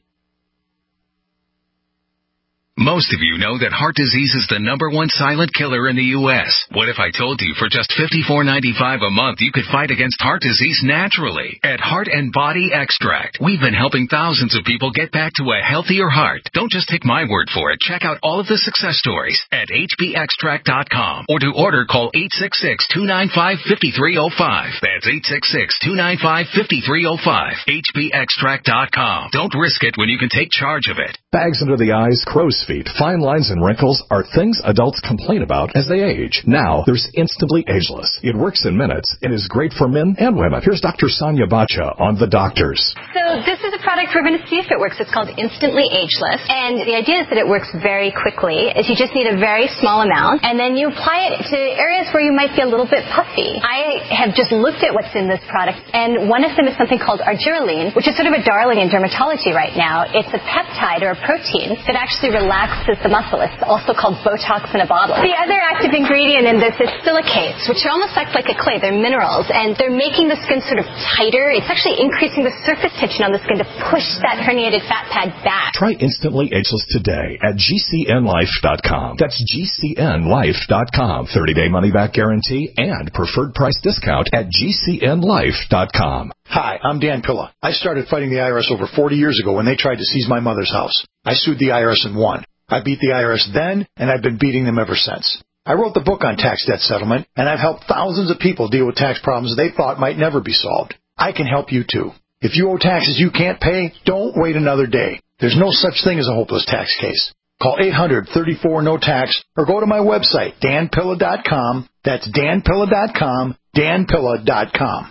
Most of you know that heart disease is the number one silent killer in the U S What if I told you for just fifty-four ninety-five a month you could fight against heart disease naturally? At Heart and Body Extract, we've been helping thousands of people get back to a healthier heart. Don't just take my word for it. Check out all of the success stories at h b extract dot com, or to order call eight six six, two nine five, five three zero five. That's eight six six, two nine five, five three zero five. h b extract dot com. Don't risk it when you can take charge of it. Bags under the eyes, crow's feet, fine lines, and wrinkles are things adults complain about as they age. Now, there's Instantly Ageless. It works in minutes and is great for men and women. Here's Doctor Sonia Bacha on The Doctors. So this is a product we're going to see if it works. It's called Instantly Ageless. And the idea is that it works very quickly. Is you just need a very small amount, and then you apply it to areas where you might be a little bit puffy. I have just looked at what's in this product, and one of them is something called argireline, which is sort of a darling in dermatology right now. It's a peptide or a protein that actually relaxes the muscle. It's also called Botox in a bottle. The other active ingredient in this is silicates, which almost act like a clay. They're minerals, and they're making the skin sort of tighter. It's actually increasing the surface tension on the skin to push that herniated fat pad back. Try Instantly Ageless today at g c n life dot com. That's g c n life dot com. thirty-day money-back guarantee and preferred price discount at g c n life dot com. Hi, I'm Dan Pilla. I started fighting the I R S over forty years ago when they tried to seize my mother's house. I sued the I R S and won. I beat the I R S then, and I've been beating them ever since. I wrote the book on tax debt settlement, and I've helped thousands of people deal with tax problems they thought might never be solved. I can help you, too. If you owe taxes you can't pay, don't wait another day. There's no such thing as a hopeless tax case. Call eight hundred, thirty-four, no tax, or go to my website, dan pilla dot com. That's dan pilla dot com, dan pilla dot com.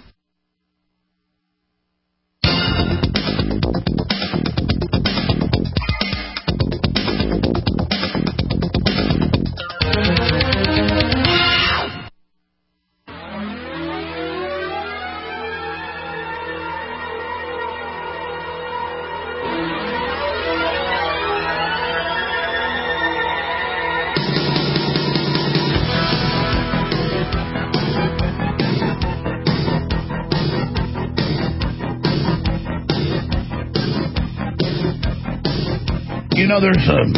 You know, there's an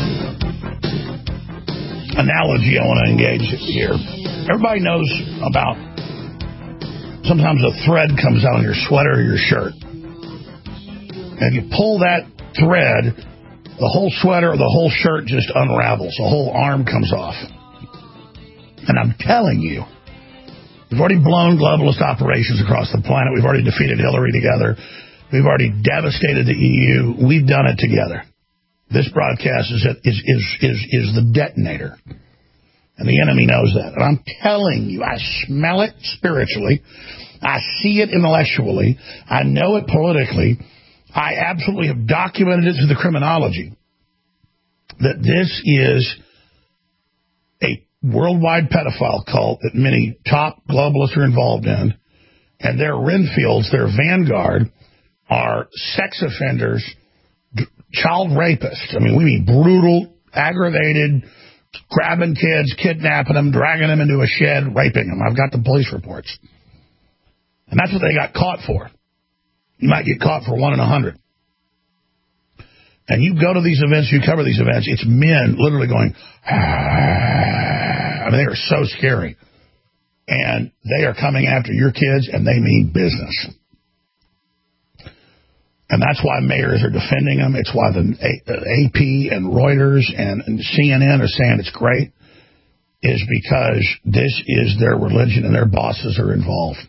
analogy I want to engage here. Everybody knows about sometimes a thread comes out on your sweater or your shirt. And if you pull that thread, the whole sweater or the whole shirt just unravels. The whole arm comes off. And I'm telling you, we've already blown globalist operations across the planet. We've already defeated Hillary together. We've already devastated the E U. We've done it together. This broadcast is, is is is is the detonator, and the enemy knows that. And I'm telling you, I smell it spiritually, I see it intellectually, I know it politically. I absolutely have documented it through the criminology that this is a worldwide pedophile cult that many top globalists are involved in, and their Renfields, their vanguard, are sex offenders. Child rapists. I mean, we mean brutal, aggravated, grabbing kids, kidnapping them, dragging them into a shed, raping them. I've got the police reports. And that's what they got caught for. You might get caught for one in a hundred. And you go to these events, you cover these events, it's men literally going, ah. I mean, they are so scary. And they are coming after your kids, and they mean business. And that's why mayors are defending them. It's why the A P and Reuters and, and C N N are saying it's great, is because this is their religion and their bosses are involved.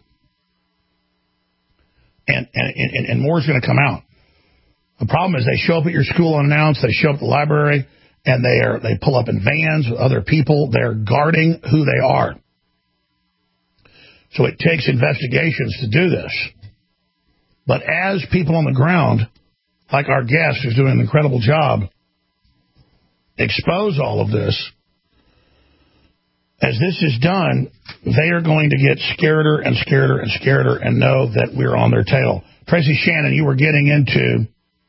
And, and, and, and more is going to come out. The problem is they show up at your school unannounced. They show up at the library, and they are they pull up in vans with other people. They're guarding who they are. So it takes investigations to do this. But as people on the ground, like our guest who's doing an incredible job, expose all of this, as this is done, they are going to get scareder and scareder and scareder and know that we're on their tail. Tracy Shannon, you were getting into,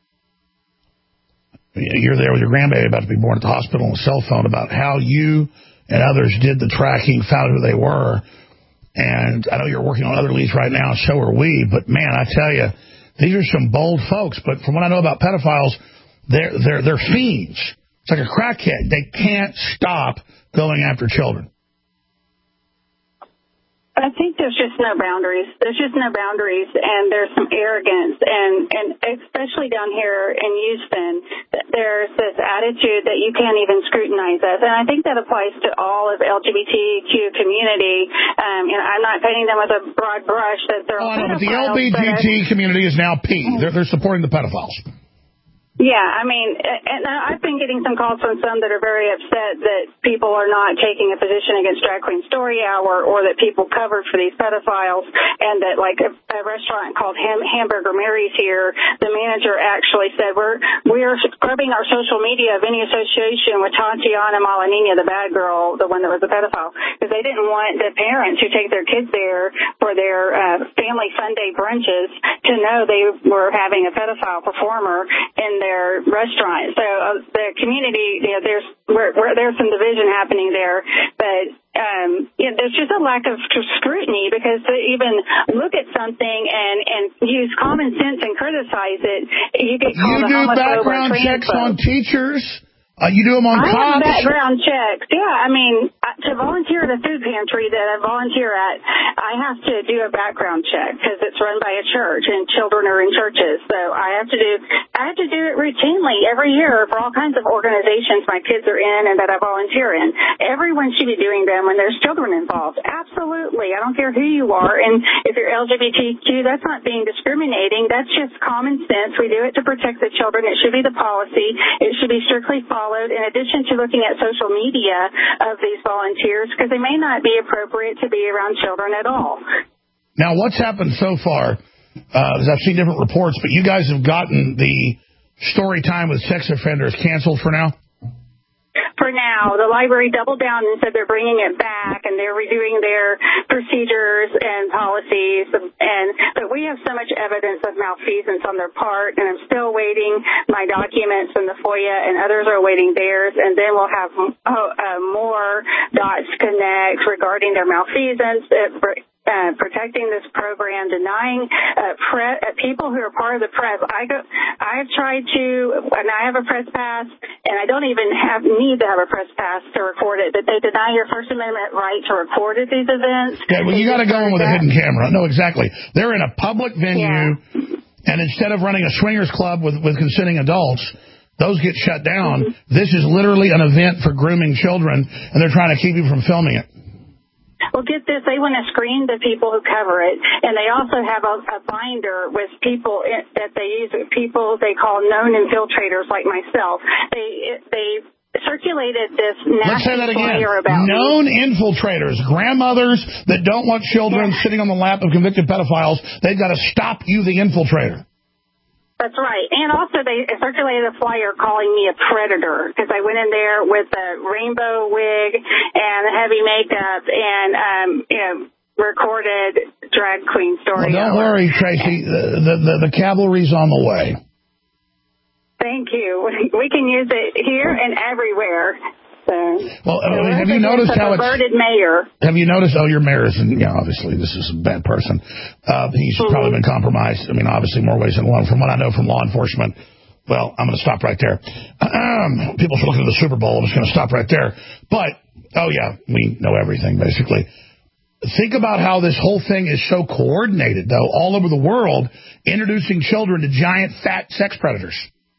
you're there with your grandbaby about to be born at the hospital on a cell phone, about how you and others did the tracking, found who they were. And I know you're working on other leads right now, so are we. But, man, I tell you, these are some bold folks. But from what I know about pedophiles, they're, they're, they're fiends. It's like a crackhead. They can't stop going after children. I think there's just no boundaries. There's just no boundaries, and there's some arrogance, and, and especially down here in Houston, there's this attitude that you can't even scrutinize us, and I think that applies to all of L G B T Q community. Um, you know, I'm not painting them with a broad brush that they're all oh, no, pedophiles. But the L G B T community is now P. They're, they're supporting the pedophiles. Yeah, I mean, and I've been getting some calls from some that are very upset that people are not taking a position against Drag Queen Story Hour, or that people covered for these pedophiles, and that, like, a, a restaurant called Ham, Hamburger Mary's here, the manager actually said, we're we're scrubbing our social media of any association with Tatiana Malanina, the bad girl, the one that was a pedophile, because they didn't want the parents who take their kids there for their uh, family fun day brunches to know they were having a pedophile performer in their restaurant. So uh, the community, you know, there's where, where there's some division happening there, but um, you know, there's just a lack of scrutiny, because to even look at something and and use common sense and criticize it, you get called you a homophobe or do background checks on teachers. Uh, you do them on I cops? have background checks. Yeah, I mean, to volunteer at a food pantry that I volunteer at, I have to do a background check because it's run by a church and children are in churches. So I have to do, I have to do it routinely every year for all kinds of organizations my kids are in and that I volunteer in. Everyone should be doing them when there's children involved. Absolutely. I don't care who you are. And if you're L G B T Q, that's not being discriminating. That's just common sense. We do it to protect the children. It should be the policy. It should be strictly followed. In addition to looking at social media of these volunteers, because they may not be appropriate to be around children at all. Now, what's happened so far, uh, I've seen different reports, but you guys have gotten the story time with sex offenders canceled for now? For now, the library doubled down and said they're bringing it back, and they're redoing their procedures and policies. And but we have so much evidence of malfeasance on their part, and I'm still waiting my documents from the FOIA, and others are waiting theirs. And then we'll have uh, uh, more dots connect regarding their malfeasance. Uh, Uh, protecting this program, denying uh, pre- uh, people who are part of the press. I go, I've tried to, and I have a press pass, and I don't even have need to have a press pass to record it, but they deny your First Amendment right to record at these events. Yeah, well, you got to go in with that. A hidden camera. No, exactly. They're in a public venue, yeah. And instead of running a swingers club with, with consenting adults, those get shut down. Mm-hmm. This is literally an event for grooming children, and they're trying to keep you from filming it. Well, get this, they want to screen the people who cover it, and they also have a, a binder with people in, that they use, people they call known infiltrators like myself. They they circulated this nasty Let's say that again. flyer about known me. infiltrators, grandmothers that don't want children yeah. sitting on the lap of convicted pedophiles. They've got to stop you, the infiltrator. That's right. And also they circulated a flyer calling me a predator because I went in there with a rainbow wig and heavy makeup and, um, you know, recorded Drag Queen Story Well, don't hour. worry, Tracy. The, the, the, the cavalry's on the way. Thank you. We can use it here and everywhere. So, well, uh, so have you noticed how it's... mayor. Have you noticed, oh, your mayor is, yeah, obviously, this is a bad person. Uh, he's mm-hmm. probably been compromised. I mean, obviously, more ways than one. From what I know from law enforcement, well, I'm going to stop right there. Um, people should look at the Super Bowl. I'm just going to stop right there. But, oh, yeah, we know everything, basically. think about how this whole thing is so coordinated, though, all over the world, introducing children to giant, fat sex predators.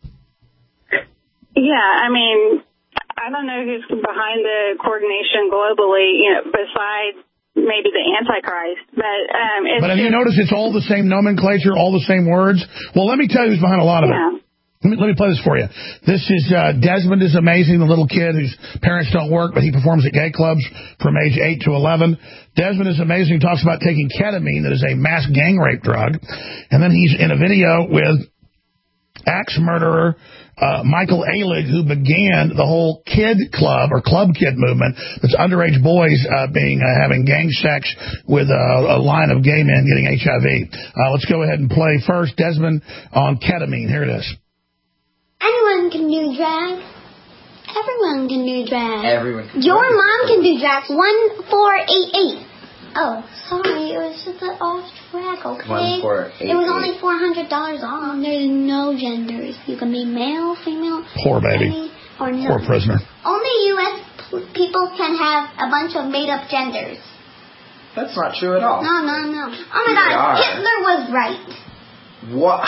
Yeah, I mean, I don't know who's behind the coordination globally, you know, besides maybe the Antichrist. But um, it's but have just, you noticed it's all the same nomenclature, all the same words? Well, let me tell you who's behind a lot of yeah. it. Let me, let me play this for you. This is uh, Desmond is Amazing, the little kid whose parents don't work, but he performs at gay clubs from age eight to eleven. Desmond is Amazing talks about taking ketamine, that is a mass gang rape drug. And then he's in a video with axe murderer uh, Michael Alig, who began the whole kid club or club kid movement. That's underage boys uh, being uh, having gang sex with uh, a line of gay men getting H I V. Uh, let's go ahead and play first Desmond on ketamine. Here it is. Anyone can do drugs. Everyone can do drugs. Everyone. Your mom can do drugs. One, four, eight, eight. Oh, sorry. It was just an off track, okay? One, four, eight, it was eight. only four hundred dollars off. There's no genders. You can be male, female, Poor baby. any, or no. Poor prisoner. Only U S p- people can have a bunch of made-up genders. That's not true at all. No, no, no. Oh, my They God. are. Hitler was right. What?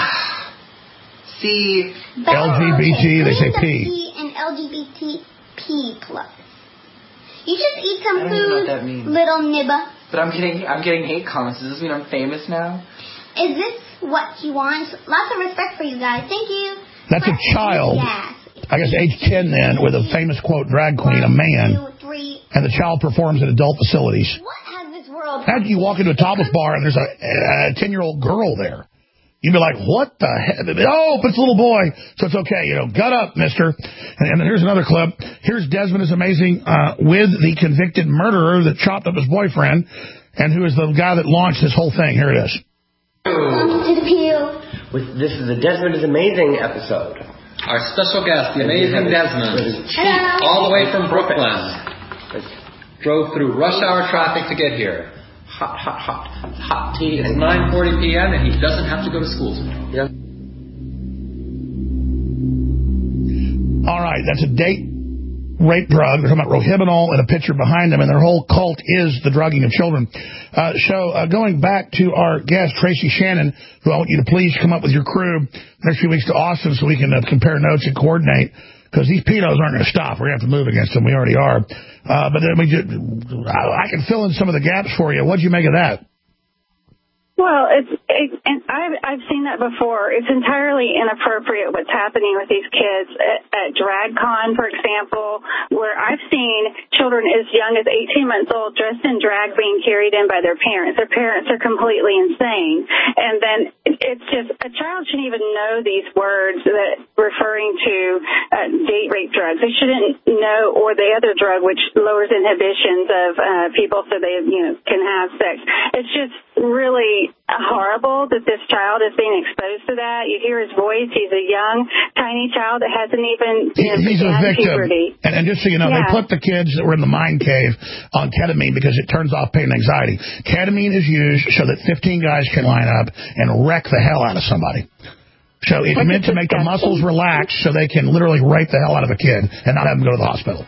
See, L G B T, they say P. P. And L G B T P plus. You just eat some I don't even know food, what that means. little nibba. But I'm getting I'm getting hate comments. Does this mean I'm famous now? Is this what you want? Lots of respect for you guys. Thank you. That's a child. Yes. I guess age ten then, with a famous quote drag queen, a man, Two, three. and the child performs at adult facilities. What has this world? How do you walk into a topless bar and there's a ten-year-old girl there? You'd be like, what the heck? Oh, but it's a little boy, so it's okay. You know, gut up, mister. And, and then here's another clip. Here's Desmond is Amazing uh, with the convicted murderer that chopped up his boyfriend and who is the guy that launched this whole thing. Here it is. Welcome to the Pew. With, this is the Desmond is Amazing episode. Our special guest, the amazing Desmond, all the way from Brooklyn, drove through rush hour traffic to get here. Hot, hot, hot, hot tea. It's nine forty p.m. and he doesn't have to go to school tomorrow. Yeah. All right, that's a date rape drug. They're talking about Rohypnol and a picture behind them, and their whole cult is the drugging of children. Uh, so uh, going back to our guest, Tracy Shannon, who I want you to please come up with your crew next few weeks to Austin so we can uh, compare notes and coordinate, because these pedos aren't going to stop. We're going to have to move against them. We already are. Uh, but then we just, I can fill in some of the gaps for you. What'd you make of that? Well, it's it, and I've I've seen that before. It's entirely inappropriate what's happening with these kids at, at DragCon, for example, where I've seen children as young as eighteen months old dressed in drag being carried in by their parents. Their parents are completely insane, and then it's just a child shouldn't even know these words that referring to uh, date rape drugs. They shouldn't know, or the other drug which lowers inhibitions of uh, people so they you know can have sex. It's just really horrible that this child is being exposed to that. You hear his voice. He's a young, tiny child that hasn't even you know, He's a victim. puberty. And, and just so you know, yeah. they put the kids that were in the mind cave on ketamine because it turns off pain and anxiety. Ketamine is used so that fifteen guys can line up and wreck the hell out of somebody. So it's Which meant to make the muscles relax so they can literally rape the hell out of a kid and not have them go to the hospital.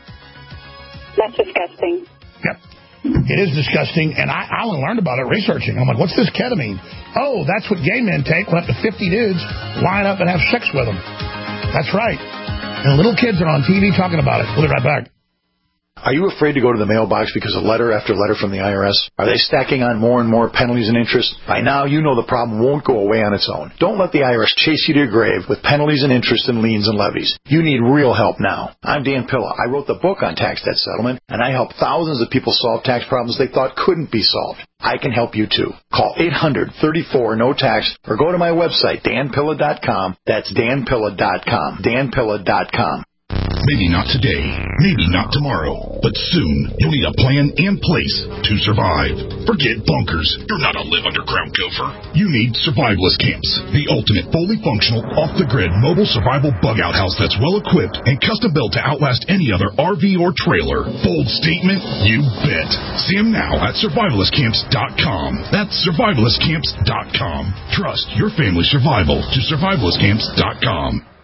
That's disgusting. Yep. It is disgusting, and I, I only learned about it researching. I'm like, what's this ketamine? Oh, that's what gay men take when up to fifty dudes line up and have sex with them. That's right. And little kids are on T V talking about it. We'll be right back. Are you afraid to go to the mailbox because of letter after letter from the I R S? Are they stacking on more and more penalties and interest? By now, you know the problem won't go away on its own. Don't let the I R S chase you to your grave with penalties and interest and liens and levies. You need real help now. I'm Dan Pilla. I wrote the book on tax debt settlement, and I help thousands of people solve tax problems they thought couldn't be solved. I can help you, too. Call eight hundred, thirty-four, no tax or go to my website, dan pilla dot com. That's dan pilla dot com. dan pilla dot com. Maybe not today, maybe not tomorrow, but soon you'll need a plan in place to survive. Forget bunkers. You're not a live-underground gopher. You need survivalist camps, the ultimate fully functional, off-the-grid mobile survival bug-out house that's well-equipped and custom-built to outlast any other R V or trailer. Bold statement? You bet. See them now at survivalist camps dot com. That's survivalist camps dot com. Trust your family's survival to survivalist camps dot com.